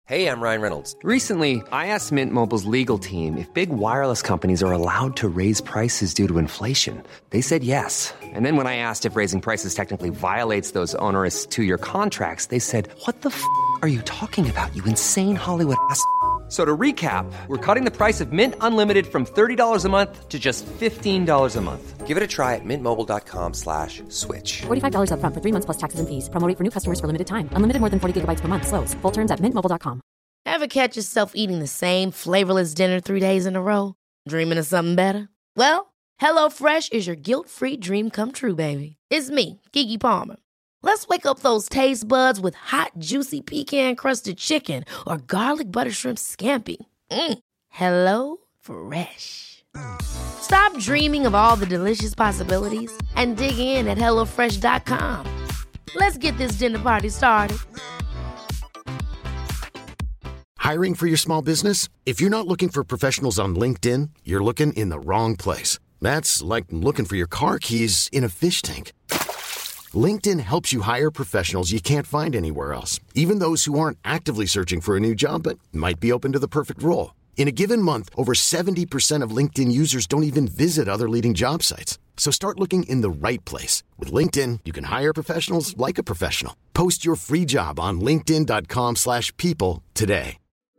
Hey, I'm Ryan Reynolds. Recently, I asked Mint Mobile's legal team if big wireless companies are allowed to raise prices due to inflation. They said yes. And then when I asked if raising prices technically violates those onerous two-year contracts, they said, "What the f*** are you talking about, you insane Hollywood ass?" So to recap, we're cutting the price of Mint Unlimited from $30 a month to just $15 a month. Give it a try at mintmobile.com/switch. $45 up front for 3 months plus taxes and fees. Promo rate for new customers for limited time. Unlimited more than 40 gigabytes per month. Slows full terms at mintmobile.com. Ever catch yourself eating the same flavorless dinner 3 days in a row? Dreaming of something better? Well, HelloFresh is your guilt-free dream come true, baby. It's me, Keke Palmer. Let's wake up those taste buds with hot, juicy pecan-crusted chicken or garlic butter shrimp scampi. Hello Fresh. Stop dreaming of all the delicious possibilities and dig in at HelloFresh.com. Let's get this dinner party started. Hiring for your small business? If you're not looking for professionals on LinkedIn, you're looking in the wrong place. That's like looking for your car keys in a fish tank. LinkedIn helps you hire professionals you can't find anywhere else, even those who aren't actively searching for a new job but might be open to the perfect role. In a given month, over 70% of LinkedIn users don't even visit other leading job sites. So start looking in the right place. With LinkedIn, you can hire professionals like a professional. Post your free job on linkedin.com/people today.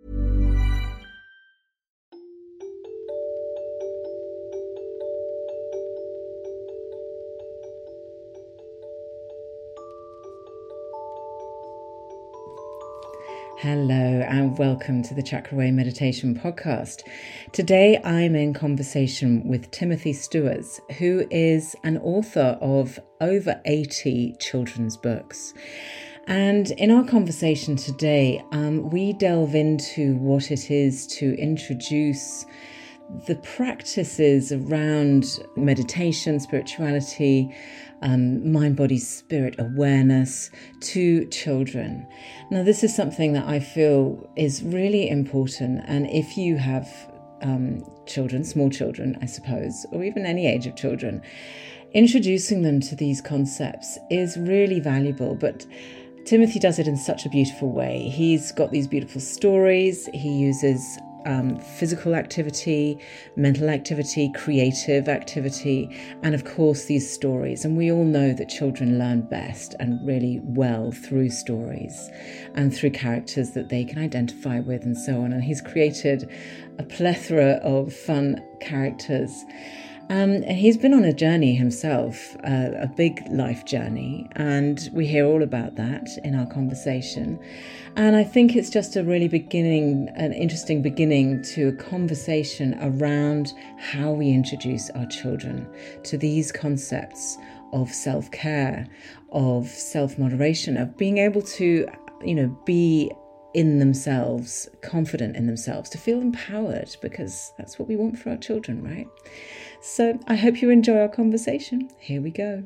Hello and welcome to the Chakraway Meditation Podcast. Today I'm in conversation with Timothy Stuers, who is an author of over 80 children's books. And in our conversation today, we delve into what it is to introduce the practices around meditation, spirituality, mind, body, spirit awareness to children. Now, this is something that I feel is really important. And if you have children, small children, I suppose, or even any age of children, introducing them to these concepts is really valuable. But Timothy does it in such a beautiful way. He's got these beautiful stories. He uses physical activity, mental activity, creative activity, and of course these stories. And we all know that children learn best and really well through stories and through characters that they can identify with and so on. And he's created a plethora of fun characters. And he's been on a journey himself, a big life journey, and we hear all about that in our conversation. And I think it's just a really an interesting beginning to a conversation around how we introduce our children to these concepts of self-care, of self-moderation, of being able to, be in themselves, confident in themselves, to feel empowered, because that's what we want for our children, right? So I hope you enjoy our conversation. Here we go.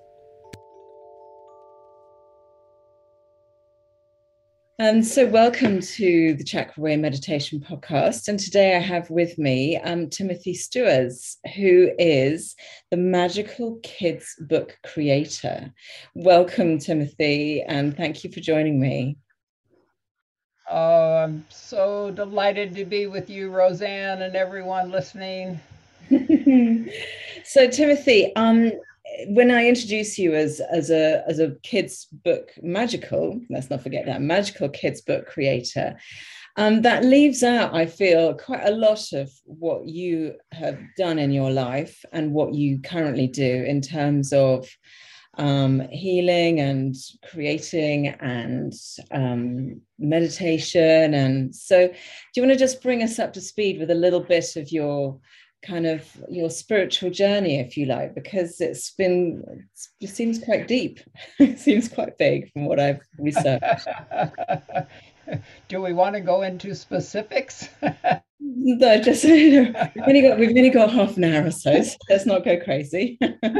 So welcome to the Chakraway Meditation Podcast. And today I have with me Timothy Stuers, who is the Magical Kids book creator. Welcome, Timothy, and thank you for joining me. Oh, I'm so delighted to be with you, Roseanne, and everyone listening. So, Timothy, when I introduce you as a kids book let's not forget that, magical kids book creator, that leaves out, I feel, quite a lot of what you have done in your life and what you currently do in terms of healing and creating and meditation. And so do you want to just bring us up to speed with a little bit of your spiritual journey, if you like, because it seems quite deep. It seems quite big from what I've researched. Do we want to go into specifics? No, just we've only got half an hour or so let's not go crazy.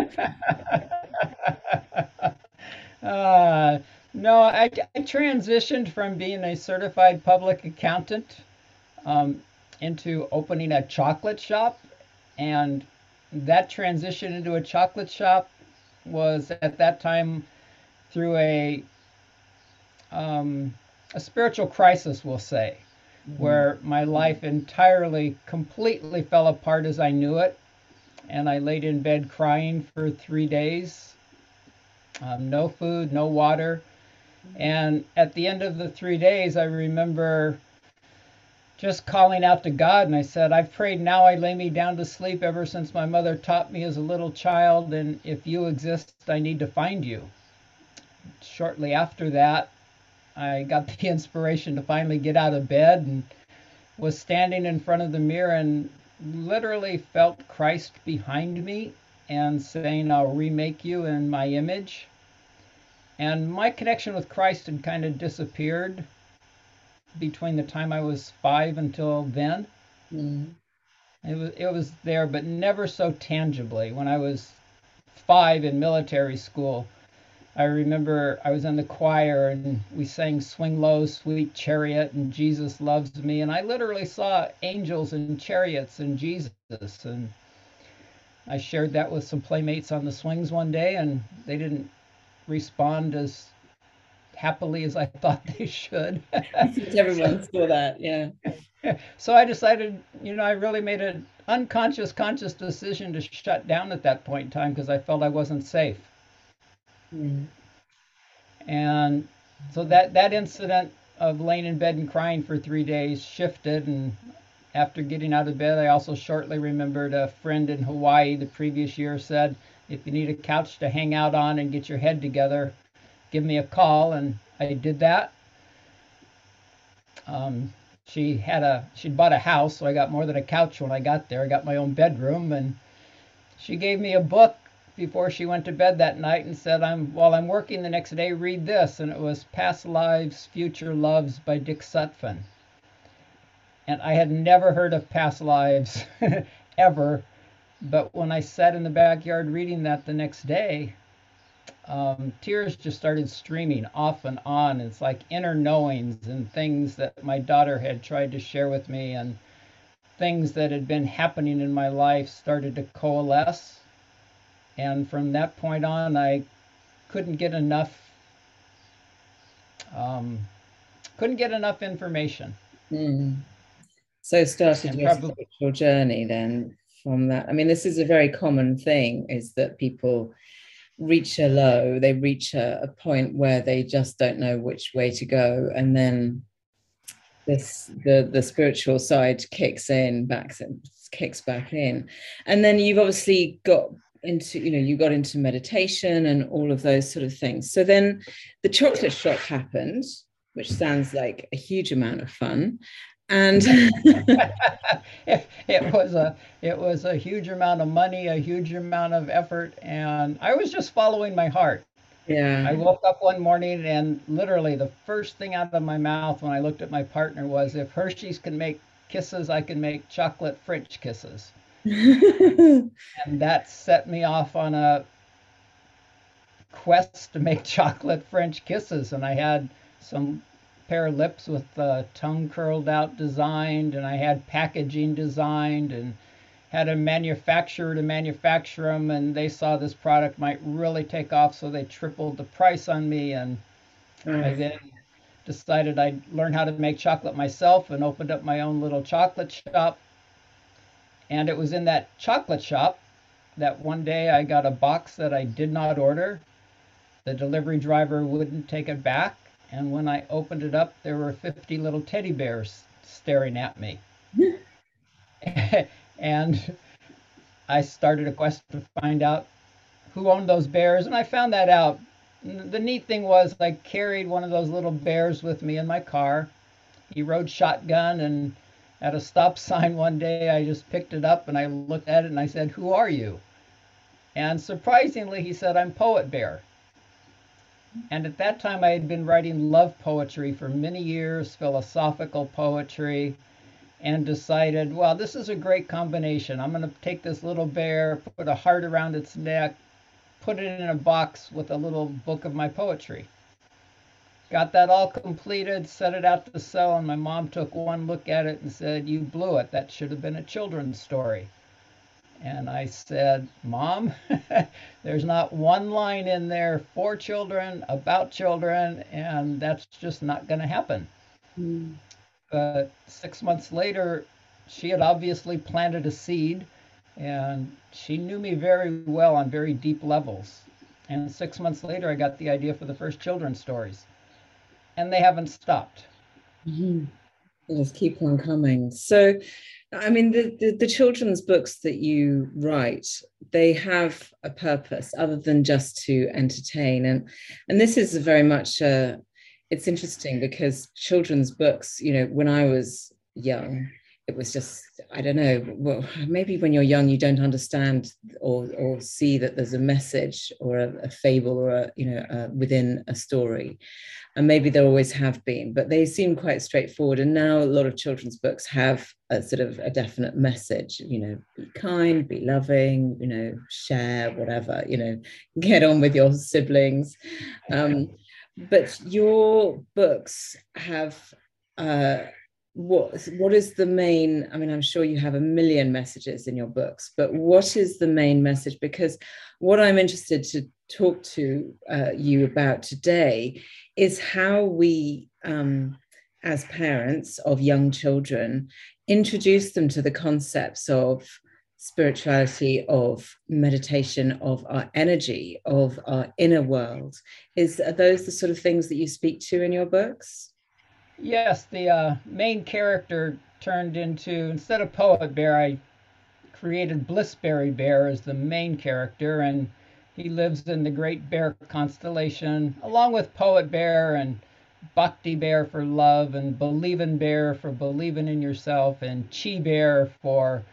No, I transitioned from being a certified public accountant into opening a chocolate shop, and that transition into a chocolate shop was at that time through a a spiritual crisis, we'll say, where my life entirely, completely fell apart as I knew it. And I laid in bed crying for 3 days. No food, no water. And at the end of the 3 days, I remember just calling out to God, and I said, I've prayed, now I lay me down to sleep ever since my mother taught me as a little child, and if you exist, I need to find you. Shortly after that, I got the inspiration to finally get out of bed and was standing in front of the mirror and literally felt Christ behind me and saying, I'll remake you in my image. And my connection with Christ had kind of disappeared between the time I was 5 until then. It was there, but never so tangibly. When I was 5 in military school, I remember I was in the choir and we sang Swing Low, Sweet Chariot and Jesus Loves Me. And I literally saw angels and chariots and Jesus. And I shared that with some playmates on the swings one day, and they didn't respond as happily as I thought they should. Everyone saw that, yeah. So I decided, I really made an conscious decision to shut down at that point in time because I felt I wasn't safe. And so that incident of laying in bed and crying for 3 days shifted. And after getting out of bed, I also shortly remembered a friend in Hawaii the previous year said, if you need a couch to hang out on and get your head together, give me a call. And I did that. She'd bought a house, so I got more than a couch when I got there. I got my own bedroom, and she gave me a book before she went to bed that night and said, while I'm working the next day, read this. And it was Past Lives, Future Loves by Dick Sutphin. And I had never heard of past lives ever. But when I sat in the backyard reading that the next day, tears just started streaming off and on. It's like inner knowings and things that my daughter had tried to share with me, and things that had been happening in my life started to coalesce. And from that point on, I couldn't get enough information. So started your spiritual journey then from that. I mean, this is a very common thing, is that people reach a low, they reach a point where they just don't know which way to go, and then the spiritual side kicks back in. And then you've obviously got into, you got into meditation and all of those sort of things. So then the chocolate shop happened, which sounds like a huge amount of fun. And it was a huge amount of money, a huge amount of effort, and I was just following my heart. Yeah. I woke up one morning and literally the first thing out of my mouth when I looked at my partner was, if Hershey's can make kisses, I can make chocolate French kisses. And that set me off on a quest to make chocolate French kisses. And I had some pair of lips with the tongue curled out designed, and I had packaging designed, and had a manufacturer to manufacture them, and they saw this product might really take off, so they tripled the price on me. And I then decided I'd learn how to make chocolate myself and opened up my own little chocolate shop. And it was in that chocolate shop that one day I got a box that I did not order. The delivery driver wouldn't take it back. And when I opened it up, there were 50 little teddy bears staring at me. And I started a quest to find out who owned those bears. And I found that out. The neat thing was I carried one of those little bears with me in my car. He rode shotgun, and at a stop sign one day, I just picked it up and I looked at it and I said, "Who are you?" And surprisingly, he said, "I'm Poet Bear." And at that time, I had been writing love poetry for many years, philosophical poetry, and decided, well, this is a great combination. I'm going to take this little bear, put a heart around its neck, put it in a box with a little book of my poetry. Got that all completed, set it out to sell, and my mom took one look at it and said, "You blew it. That should have been a children's story." And I said, Mom, there's not one line in there for children, about children, and that's just not going to happen. But 6 months later, she had obviously planted a seed, and she knew me very well on very deep levels. And 6 months later, I got the idea for the first children's stories, and they haven't stopped. They just keep on coming. So, I mean, the children's books that you write, they have a purpose other than just to entertain. And this is very much, it's interesting because children's books, you know, when I was young, it was just, I don't know, well, maybe when you're young, you don't understand or see that there's a message or a fable or within a story. And maybe there always have been, but they seem quite straightforward. And now a lot of children's books have a sort of a definite message, you know, be kind, be loving, you know, share, whatever, you know, get on with your siblings. But your books have, what is the main, I mean, I'm sure you have a million messages in your books, but what is the main message? Because what I'm interested to talk to you about today is how we, as parents of young children, introduce them to the concepts of spirituality, of meditation, of our energy, of our inner world. Are those the sort of things that you speak to in your books? Yes, the main character turned into, instead of Poet Bear, I created Blissberry Bear as the main character, and he lives in the Great Bear constellation, along with Poet Bear and Bhakti Bear for love, and Believin' Bear for believing in yourself, and Chi Bear for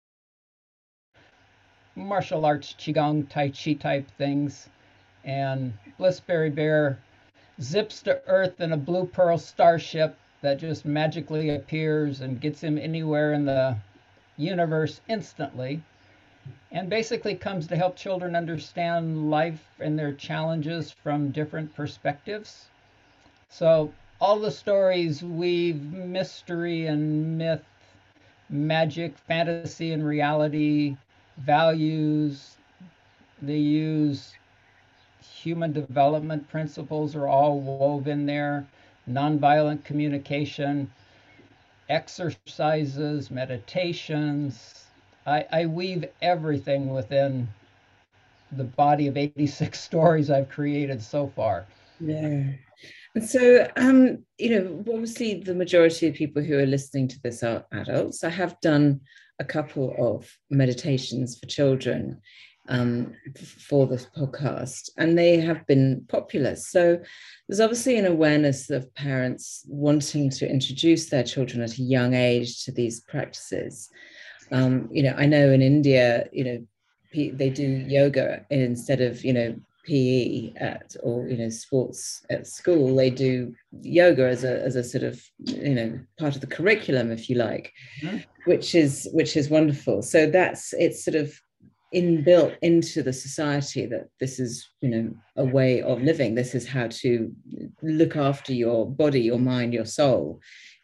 martial arts, Qigong, Tai Chi type things. And Blissberry Bear zips to Earth in a blue pearl starship that just magically appears and gets him anywhere in the universe instantly, and basically comes to help children understand life and their challenges from different perspectives. So all the stories weave mystery and myth, magic, fantasy and reality, values. They use human development principles are all woven there, nonviolent communication, exercises, meditations. I weave everything within the body of 86 stories I've created so far. Yeah. And so, obviously the majority of people who are listening to this are adults. I have done a couple of meditations for children for this podcast, and they have been popular. So there's obviously an awareness of parents wanting to introduce their children at a young age to these practices. I know in India, they do yoga instead of, PE or sports at school. They do yoga as a sort of part of the curriculum, if you like, which is wonderful. So it's sort of inbuilt into the society that this is a way of living. This is how to look after your body, your mind, your soul.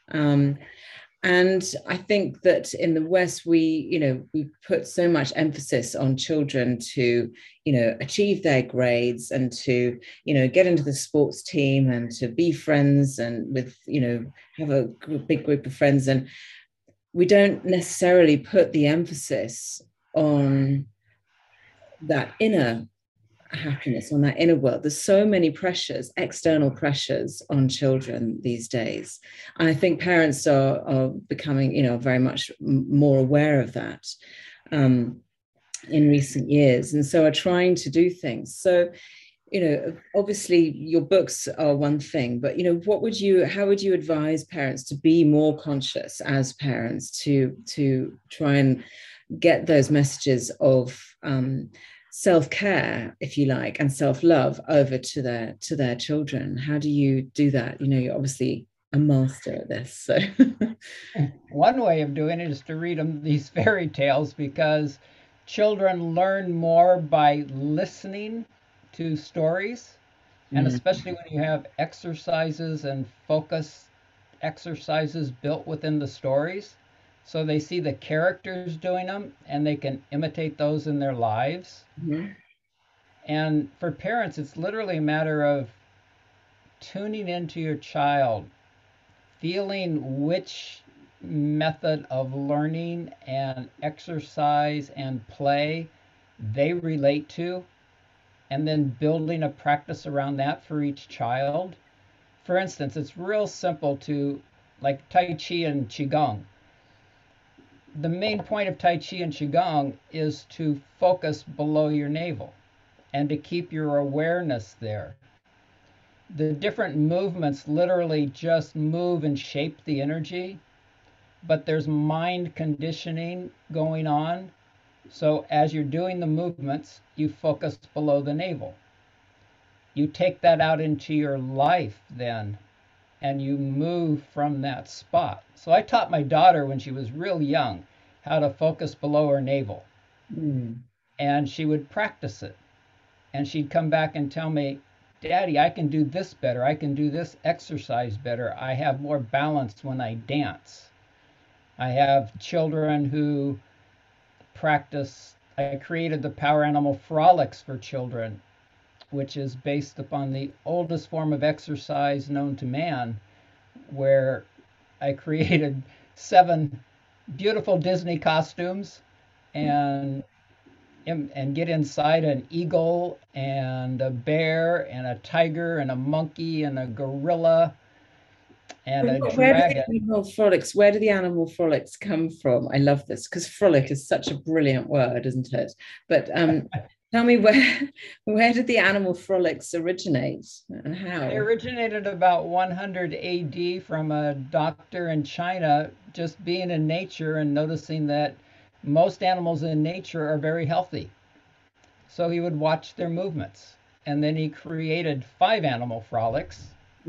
And I think that in the West, we put so much emphasis on children to, achieve their grades and to, get into the sports team and to be friends and with, have a big group of friends. And we don't necessarily put the emphasis on that inner happiness, on that inner world. There's so many pressures, external pressures on children these days. And I think parents are becoming, very much more aware of that in recent years. And so are trying to do things. So, obviously your books are one thing, but, how would you advise parents to be more conscious as parents to try and get those messages of, self-care, if you like, and self-love over to their children? How do you do that? You're obviously a master at this. So one way of doing it is to read them these fairy tales, because children learn more by listening to stories, and especially when you have exercises and focus exercises built within the stories. So they see the characters doing them and they can imitate those in their lives. Mhm. And for parents, it's literally a matter of tuning into your child, feeling which method of learning and exercise and play they relate to, and then building a practice around that for each child. For instance, it's real simple to, like Tai Chi and Qigong. The main point of Tai Chi and Qigong is to focus below your navel and to keep your awareness there. The different movements literally just move and shape the energy, but there's mind conditioning going on. So as you're doing the movements, you focus below the navel. You take that out into your life then, and you move from that spot. So I taught my daughter when she was real young how to focus below her navel. And she would practice it. And she'd come back and tell me, Daddy, I can do this better. I can do this exercise better. I have more balance when I dance. I have children who practice. I created the Power Animal Frolics for children, which is based upon the oldest form of exercise known to man, where I created 7 beautiful Disney costumes and get inside an eagle and a bear and a tiger and a monkey and a gorilla and a dragon. Where do the animal frolics come from? I love this because frolic is such a brilliant word, isn't it? But tell me where did the animal frolics originate and how? They originated about 100 AD from a doctor in China just being in nature and noticing that most animals in nature are very healthy. So he would watch their movements. And then he created 5 animal frolics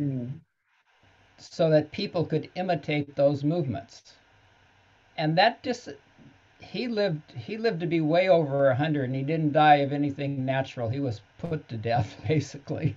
so that people could imitate those movements. And that he lived to be way over 100, and he didn't die of anything natural. He was put to death, basically.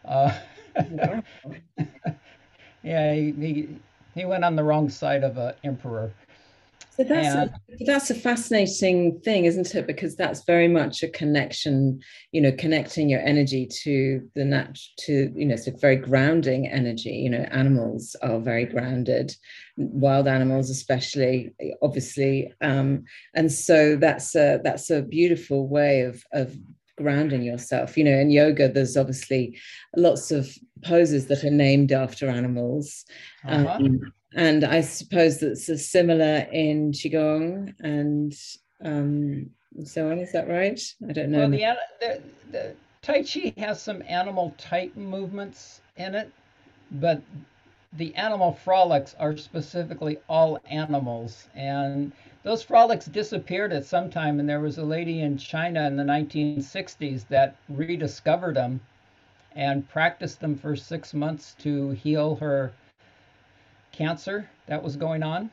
Yeah, he went on the wrong side of an emperor. So that's a fascinating thing, isn't it? Because that's very much a connection, connecting your energy to it's a very grounding energy. Animals are very grounded, wild animals especially, obviously. And so that's a beautiful way of grounding yourself. In yoga, there's obviously lots of poses that are named after animals. And I suppose that's similar in Qigong and so on. Is that right? I don't know. Well, the Tai Chi has some animal type movements in it, but the animal frolics are specifically all animals. And those frolics disappeared at some time, and there was a lady in China in the 1960s that rediscovered them and practiced them for 6 months to heal her cancer that was going on.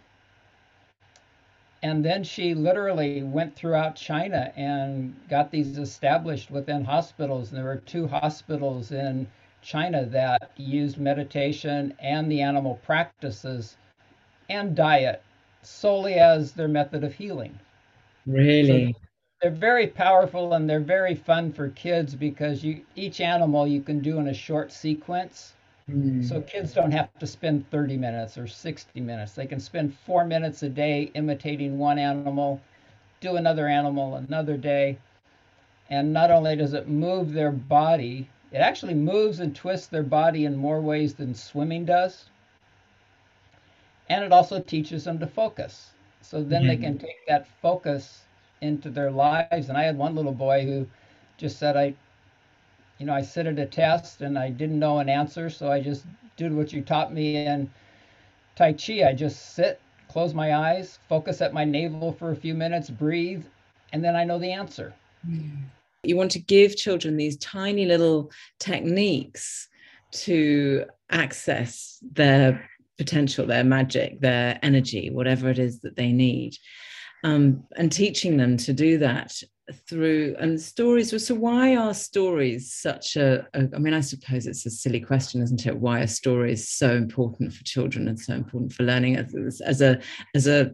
And then she literally went throughout China and got these established within hospitals. And there were 2 hospitals in China that used meditation and the animal practices and diet solely as their method of healing. Really? So they're very powerful and they're very fun for kids because each animal you can do in a short sequence. So kids don't have to spend 30 minutes or 60 minutes. They can spend 4 minutes a day imitating one animal, do another animal another day. And not only does it move their body, it actually moves and twists their body in more ways than swimming does. And it also teaches them to focus. So then they can take that focus into their lives. And I had one little boy who just said, I sit at a test and I didn't know an answer, so I just did what you taught me in Tai Chi. I just sit, close my eyes, focus at my navel for a few minutes, breathe, and then I know the answer. You want to give children these tiny little techniques to access their potential, their magic, their energy, whatever it is that they need, and teaching them to do that through stories. So why are stories such I suppose it's a silly question, isn't it? Why are stories so important for children and so important for learning as a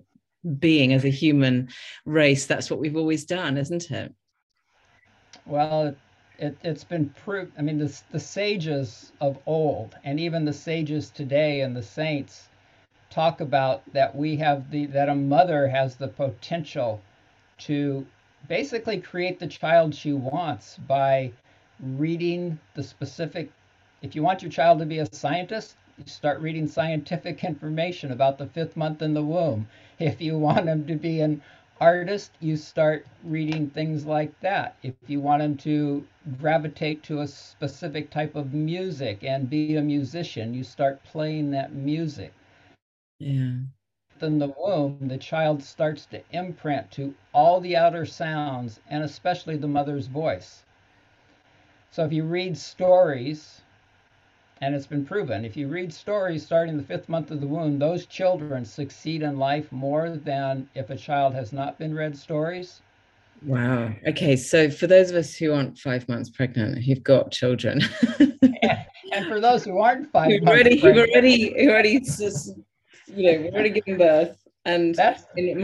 being as a human race. That's what we've always done, isn't it? Well, it's been proved. I mean, the sages of old and even the sages today and the saints talk about that that a mother has the potential to basically create the child she wants by reading the specific. If you want your child to be a scientist, you start reading scientific information about the fifth month in the womb. If you want them to be an artist, you start reading things like that. If you want them to gravitate to a specific type of music and be a musician, you start playing that music. Yeah. In the womb, the child starts to imprint to all the outer sounds and especially the mother's voice. So if you read stories, and it's been proven, if you read stories starting the fifth month of the womb, those children succeed in life more than if a child has not been read stories. Wow. Okay. So for those of us who aren't 5 months pregnant, who've got children, and for those who aren't 5 months already, pregnant, who've already just, we've already given birth, and that's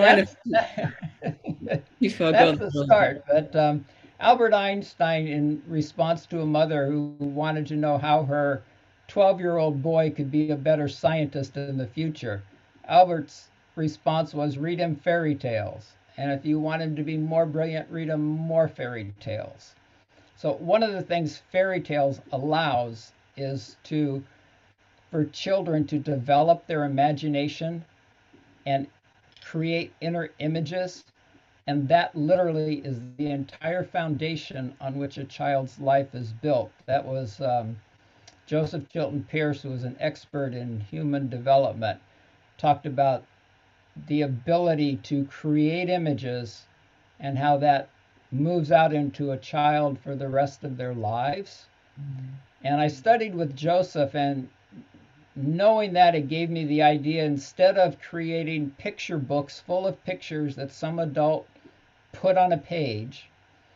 too far that's gone. the start. But Albert Einstein, in response to a mother who wanted to know how her 12-year-old boy could be a better scientist in the future, Albert's response was, read him fairy tales. And if you want him to be more brilliant, read him more fairy tales. So one of the things fairy tales allows is for children to develop their imagination and create inner images. And that literally is the entire foundation on which a child's life is built. That was Joseph Chilton Pearce, who was an expert in human development, talked about the ability to create images and how that moves out into a child for the rest of their lives. Mm-hmm. And I studied with Joseph, and knowing that, it gave me the idea, instead of creating picture books full of pictures that some adult put on a page,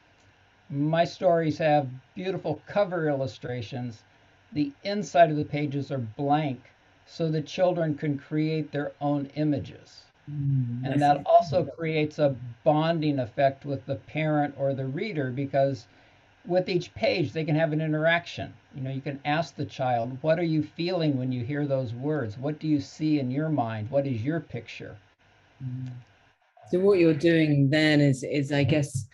my stories have beautiful cover illustrations. The inside of the pages are blank so the children can create their own images. And that also creates a bonding effect with the parent or the reader, because with each page they can have an interaction. You can ask the child, what are you feeling when you hear those words? What do you see in your mind? What is your picture? So what you're doing then is I guess,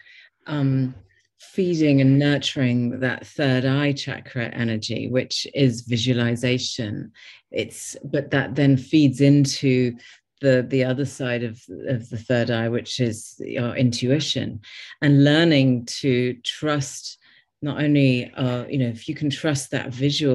feeding and nurturing that third eye chakra energy, which is visualization. But that then feeds into the other side of the third eye, which is your intuition, and learning to trust. Not only, if you can trust that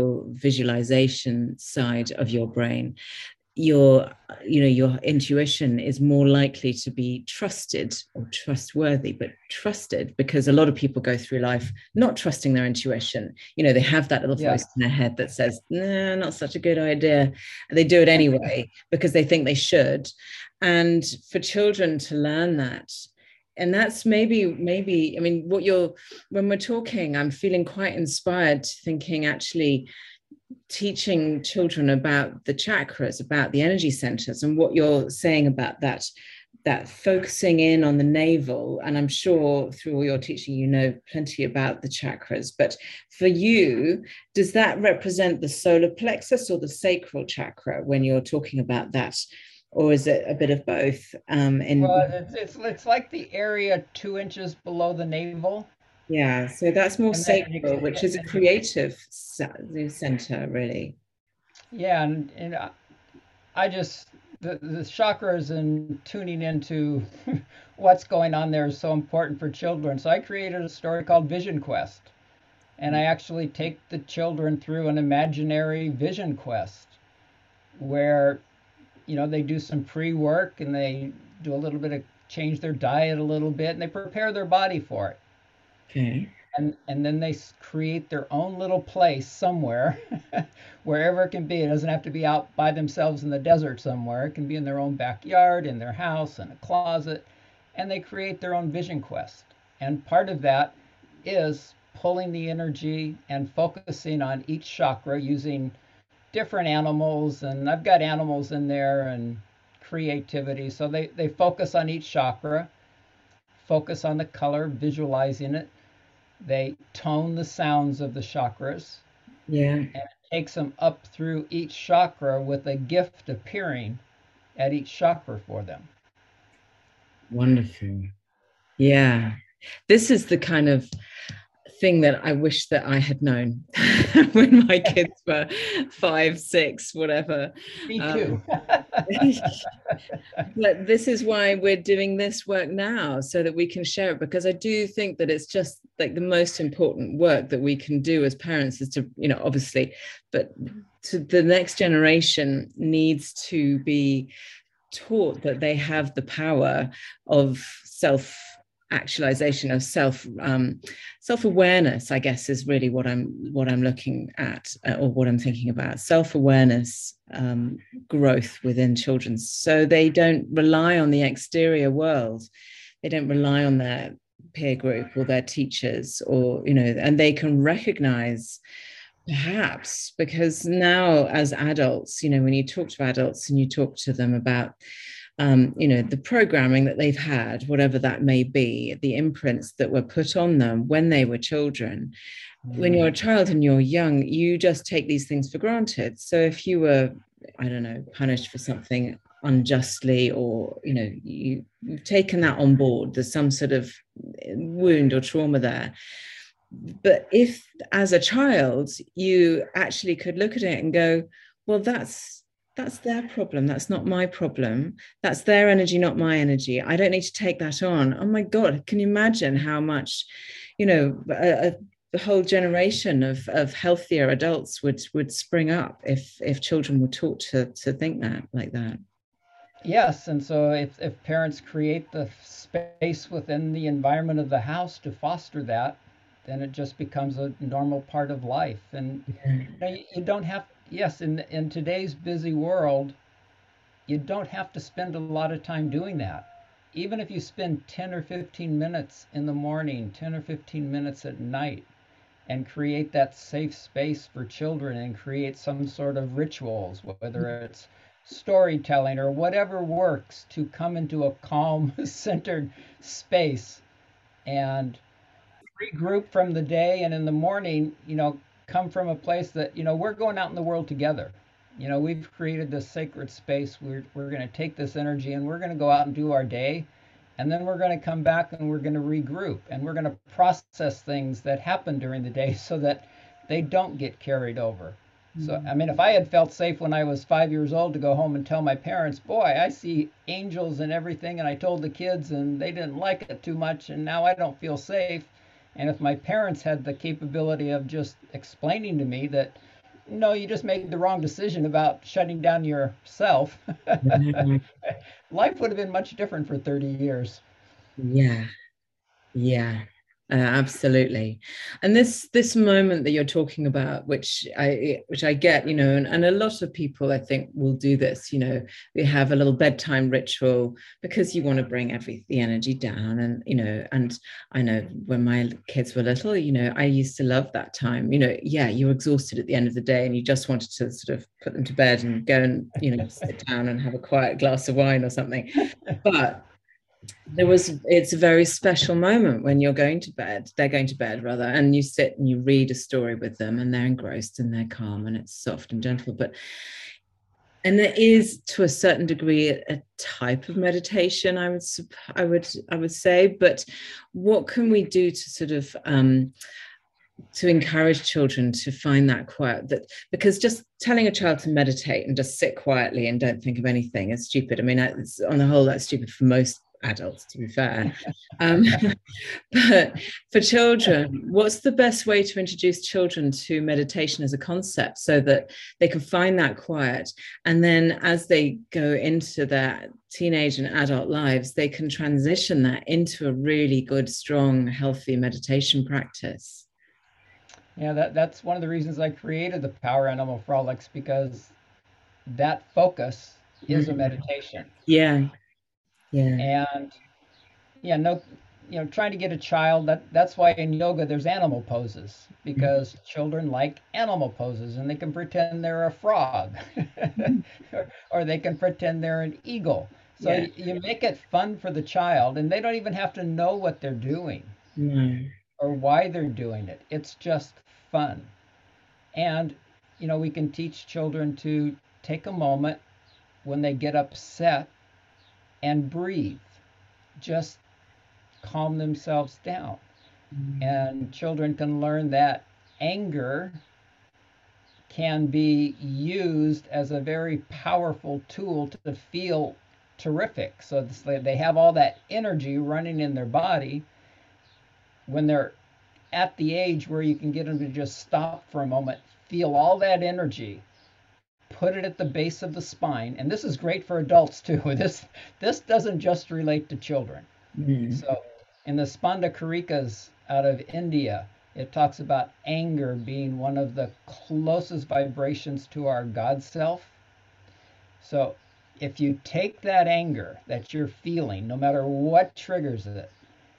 visualization side of your brain, your intuition is more likely to be trusted, or trustworthy, but trusted, because a lot of people go through life not trusting their intuition. They have that little voice in their head that says, nah, not such a good idea. And they do it anyway because they think they should. And for children to learn that, and that's maybe, I mean, when we're talking, I'm feeling quite inspired, thinking actually teaching children about the chakras, about the energy centers, and what you're saying about that focusing in on the navel. And I'm sure through all your teaching, plenty about the chakras. But for you, does that represent the solar plexus or the sacral chakra when you're talking about that? Or is it a bit of both? Well, it's like the area 2 inches below the navel. Yeah, so that's more sacral, which is a creative center, really. Yeah, and I just, the chakras and tuning into what's going on there is so important for children. So I created a story called Vision Quest, and I actually take the children through an imaginary vision quest where they do some pre-work, and they do a little bit of change their diet a little bit, and they prepare their body for it. Okay. And then they create their own little place somewhere, wherever it can be. It doesn't have to be out by themselves in the desert somewhere. It can be in their own backyard, in their house, in a closet. And they create their own vision quest. And part of that is pulling the energy and focusing on each chakra using different animals. And I've got animals in there and creativity. So they focus on each chakra, focus on the color, visualizing it. They tone the sounds of the chakras. Yeah. And it takes them up through each chakra with a gift appearing at each chakra for them. Wonderful. Yeah. This is the kind of thing that I wish that I had known when my kids were 5, 6, whatever. Me too. But this is why we're doing this work now, so that we can share it, because I do think that it's just like the most important work that we can do as parents is to, obviously, but to the next generation needs to be taught that they have the power of self-actualization, of self-awareness, I guess, is really what I'm looking at, or what I'm thinking about. Self-awareness, growth within children, so they don't rely on the exterior world. They don't rely on their peer group or their teachers, or and they can recognize, perhaps, because now as adults, when you talk to adults and you talk to them about the programming that they've had, whatever that may be, the imprints that were put on them when they were children. When you're a child and you're young, you just take these things for granted. So if you were, I don't know, punished for something unjustly, or, you've taken that on board, there's some sort of wound or trauma there. But if, as a child, you actually could look at it and go, well, that's their problem. That's not my problem. That's their energy, not my energy. I don't need to take that on. Oh my God, can you imagine how much, a whole generation of healthier adults would spring up if children were taught to think that like that. Yes, and so if parents create the space within the environment of the house to foster that, then it just becomes a normal part of life. And you don't have, yes, in today's busy world, you don't have to spend a lot of time doing that. Even if you spend 10 or 15 minutes in the morning, 10 or 15 minutes at night, and create that safe space for children, and create some sort of rituals, whether it's storytelling or whatever works, to come into a calm, centered space and regroup from the day, and in the morning, come from a place that, we're going out in the world together. We've created this sacred space. We're going to take this energy and we're going to go out and do our day. And then we're going to come back and we're going to regroup, and we're going to process things that happen during the day so that they don't get carried over. So, I mean, if I had felt safe when I was 5 years old to go home and tell my parents, boy, I see angels and everything, and I told the kids and they didn't like it too much, and now I don't feel safe. And if my parents had the capability of just explaining to me that, no, you just made the wrong decision about shutting down yourself, life would have been much different for 30 years. Yeah. Absolutely. And this moment that you're talking about, which I get, and a lot of people, I think, will do this. We have a little bedtime ritual because you want to bring the energy down. And, and I know when my kids were little, I used to love that time. You're exhausted at the end of the day and you just wanted to sort of put them to bed and go and, sit down and have a quiet glass of wine or something. But it's a very special moment when they're going to bed rather, and you sit and you read a story with them and they're engrossed and they're calm and it's soft and gentle. And there is, to a certain degree, a type of meditation, I would say. But what can we do to sort of to encourage children to find that quiet? Because just telling a child to meditate and just sit quietly and don't think of anything is stupid. I mean, on the whole, that's stupid for most adults, to be fair. But for children, what's the best way to introduce children to meditation as a concept so that they can find that quiet, and then as they go into their teenage and adult lives, they can transition that into a really good, strong, healthy meditation practice? Yeah, that's one of the reasons I created the Power Animal Frolics, because that focus is a meditation. Yeah. And trying to get a child, that's why in yoga there's animal poses, because children like animal poses, and they can pretend they're a frog or they can pretend they're an eagle. So you make it fun for the child, and they don't even have to know what they're doing or why they're doing it. It's just fun. And we can teach children to take a moment when they get upset and breathe. Just calm themselves down. And children can learn that anger can be used as a very powerful tool to feel terrific. So they have all that energy running in their body. When they're at the age where you can get them to just stop for a moment, feel all that energy, put it at the base of the spine. And this is great for adults too. This doesn't just relate to children. So in the Spanda Karikas out of India, it talks about anger being one of the closest vibrations to our God self. So if you take that anger that you're feeling, no matter what triggers it,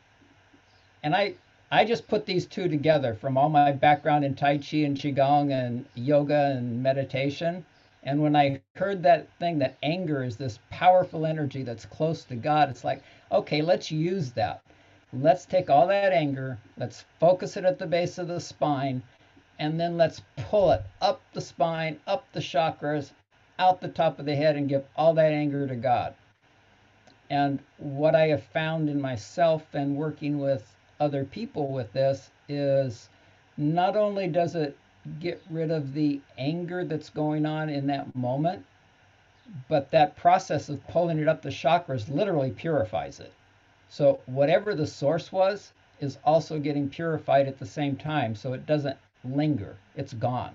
and I just put these two together from all my background in Tai Chi and Qigong and yoga and meditation. And when I heard that thing, that anger is this powerful energy that's close to God, it's like, okay, let's use that. Let's take all that anger, let's focus it at the base of the spine, and then let's pull it up the spine, up the chakras, out the top of the head, and give all that anger to God. And what I have found in myself and working with other people with this is not only does it get rid of the anger that's going on in that moment, but that process of pulling it up the chakras literally purifies it. So whatever the source was is also getting purified at the same time, so it doesn't linger. It's gone.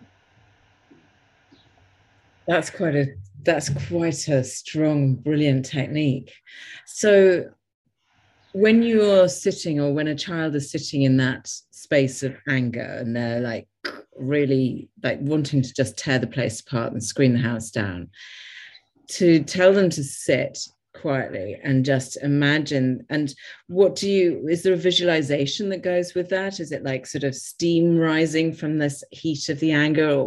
That's quite a strong, brilliant technique. So when you're sitting, or when a child is sitting in that space of anger and they're like really like wanting to just tear the place apart and scream the house down, to tell them to sit quietly and just imagine. And is there a visualization that goes with that? Is it like sort of steam rising from this heat of the anger? Or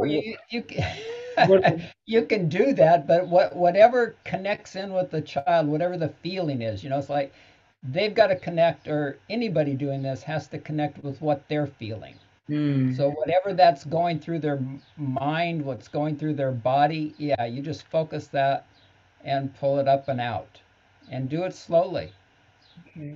you can do that, but whatever connects in with the child, whatever the feeling is, it's like they've got to connect, or anybody doing this has to connect with what they're feeling. So whatever that's going through their mind, what's going through their body, you just focus that and pull it up and out, and do it slowly. Okay.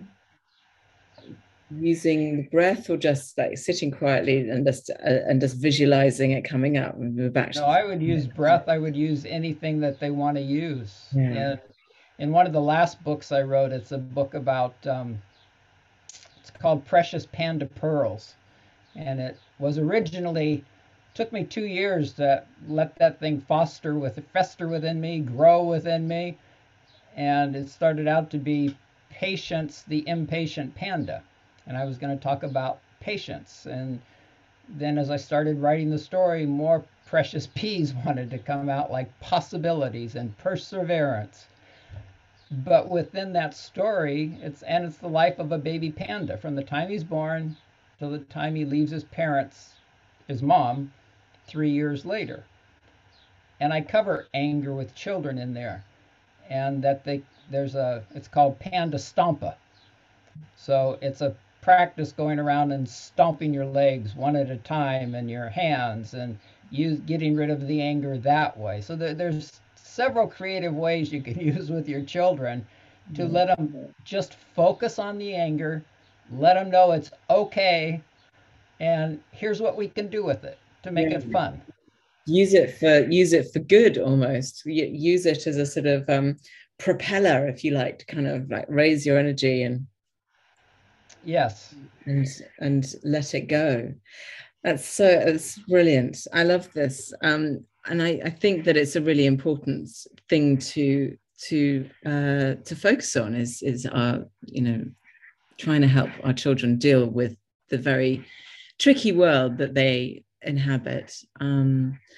Using the breath, or just like sitting quietly and just visualizing it coming up and we're back? No, I would use breath. I would use anything that they want to use. And in one of the last books I wrote, it's a book about it's called Precious Panda Pearls, and it was originally, took me 2 years to let that thing fester within me, grow within me. And it started out to be Patience, the Impatient Panda. And I was going to talk about patience. And then as I started writing the story, more precious P's wanted to come out, like possibilities and perseverance. But within that story, it's the life of a baby panda from the time he's born till the time he leaves his parents, his mom, 3 years later. And I cover anger with children in there, and that it's called Panda Stompa. So it's a practice going around and stomping your legs one at a time, and your hands, and getting rid of the anger that way. So there's several creative ways you can use with your children to let them just focus on the anger, let them know it's okay, and here's what we can do with it to make it fun. Use it for good, almost. Use it as a sort of propeller, if you like, to kind of like raise your energy and yes, and let it go. It's brilliant. I love this, and I think that it's a really important thing to focus on is our trying to help our children deal with the very tricky world that they inhabit.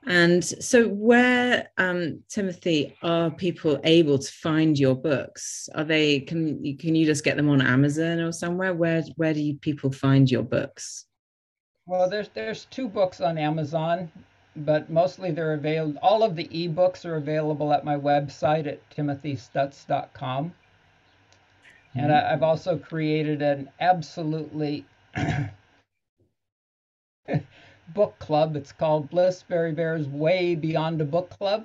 And so where, Timothy, are people able to find your books? Are they, can you just get them on Amazon or somewhere? Where do people find your books? Well, there's 2 books on Amazon, but mostly they're available. All of the ebooks are available at my website at timothystutz.com. And I've also created an absolutely book club. It's called Bliss Berry Bear's Way Beyond a Book Club.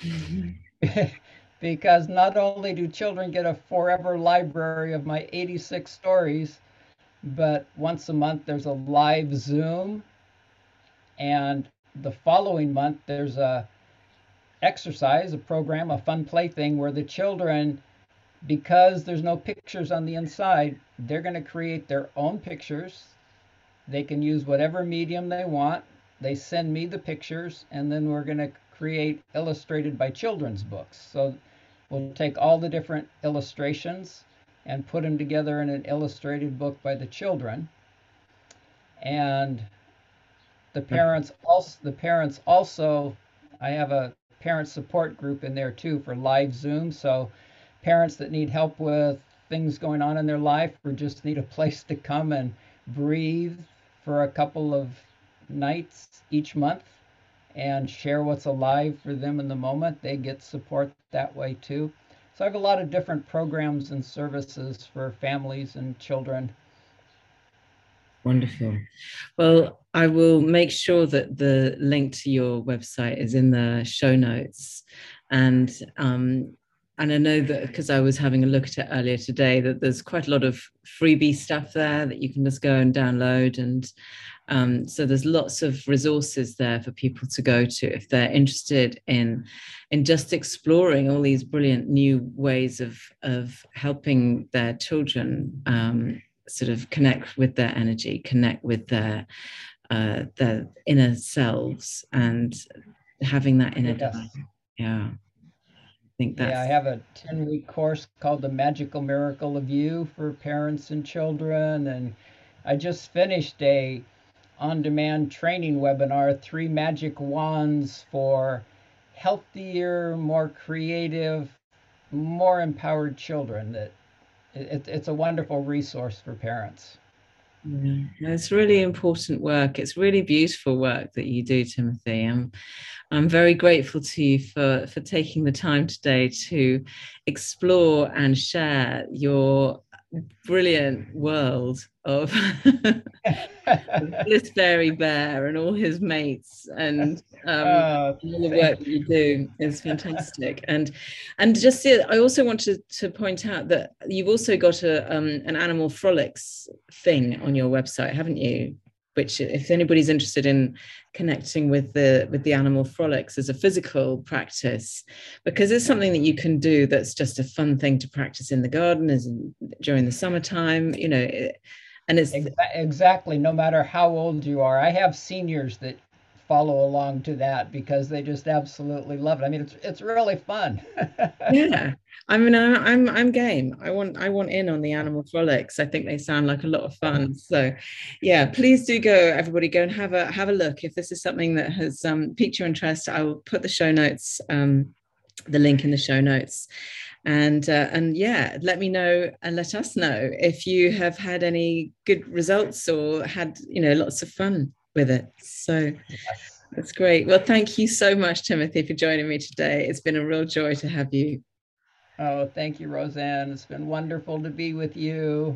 Because not only do children get a forever library of my 86 stories, but once a month there's a live Zoom, and the following month there's a exercise, a program, a fun play thing where the children, because there's no pictures on the inside, they're going to create their own pictures. They can use whatever medium they want. They send me the pictures, and then we're going to create illustrated by children's books. So we'll take all the different illustrations and put them together in an illustrated book by the children. And the parents also, I have a parent support group in there too for live Zoom. So parents that need help with things going on in their life or just need a place to come and breathe for a couple of nights each month and share what's alive for them in the moment, they get support that way too. So I have a lot of different programs and services for families and children. Wonderful. Well, I will make sure that the link to your website is in the show notes. And I know that because I was having a look at it earlier today, that there's quite a lot of freebie stuff there that you can just go and download. And so there's lots of resources there for people to go to if they're interested in just exploring all these brilliant new ways of helping their children sort of connect with their energy, connect with their inner selves, and having that inner dialogue. Yeah. I think that's... Yeah, I have a 10-week course called The Magical Miracle of You for parents and children. And I just finished a on-demand training webinar, 3 magic wands for healthier, more creative, more empowered children. That it's a wonderful resource for parents. Yeah, it's really important work. It's really beautiful work that you do, Timothy. I'm very grateful to you for taking the time today to explore and share your brilliant world of Bliss Berry Bear and all his mates, and all the work that you do is fantastic. And just I also wanted to point out that you've also got an Animal Frolics thing on your website, haven't you? Which, if anybody's interested in connecting with the Animal Frolics as a physical practice, because it's something that you can do that's just a fun thing to practice in the garden during the summertime, and it's exactly, no matter how old you are. I have seniors that follow along to that because they just absolutely love it. I mean, it's really fun. Yeah, I mean, I'm game. I want in on the Animal Frolics. I think they sound like a lot of fun. So, yeah, please do go, everybody, go and have a look. If this is something that has piqued your interest, I will put the show notes, the link in the show notes. And yeah, let me know and let us know if you have had any good results or had lots of fun with it. So that's great. Well, thank you so much, Timothy, for joining me today. It's been a real joy to have you. Oh, thank you, Roseanne. It's been wonderful to be with you.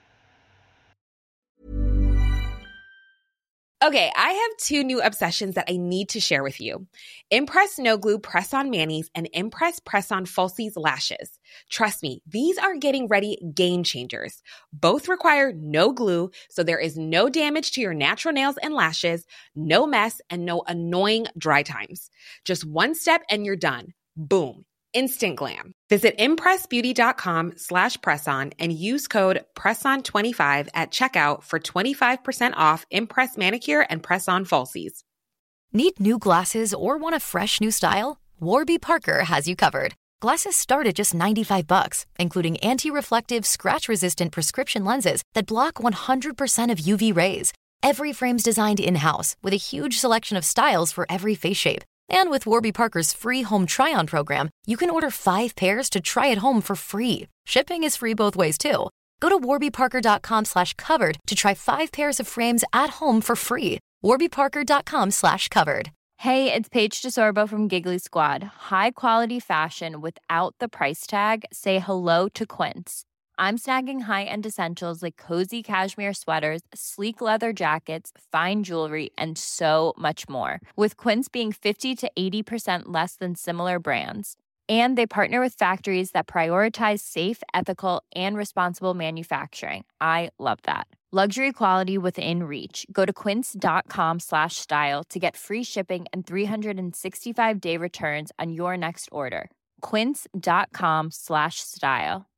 Okay, I have 2 new obsessions that I need to share with you. Impress No Glue Press-On Manis and Impress Press-On Falsies Lashes. Trust me, these are getting ready game changers. Both require no glue, so there is no damage to your natural nails and lashes, no mess, and no annoying dry times. Just one step and you're done. Boom. Instant glam. Visit impressbeauty.com/presson and use code PRESSON25 at checkout for 25% off Impress Manicure and Press-On Falsies. Need new glasses or want a fresh new style? Warby Parker has you covered. Glasses start at just $95, including anti-reflective, scratch-resistant prescription lenses that block 100% of UV rays. Every frame's designed in-house with a huge selection of styles for every face shape. And with Warby Parker's free home try-on program, you can order 5 pairs to try at home for free. Shipping is free both ways, too. Go to warbyparker.com/covered to try 5 pairs of frames at home for free. warbyparker.com/covered. Hey, it's Paige DeSorbo from Giggly Squad. High quality fashion without the price tag. Say hello to Quince. I'm snagging high-end essentials like cozy cashmere sweaters, sleek leather jackets, fine jewelry, and so much more. With Quince being 50 to 80% less than similar brands. And they partner with factories that prioritize safe, ethical, and responsible manufacturing. I love that. Luxury quality within reach. Go to quince.com/style to get free shipping and 365-day returns on your next order. Quince.com/style.